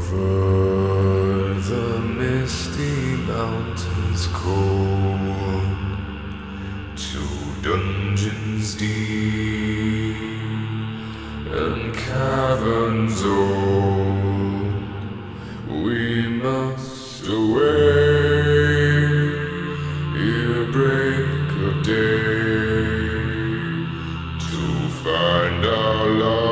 Over the misty mountains cold, to dungeons deep and caverns old, we must away ere break of day to find our love.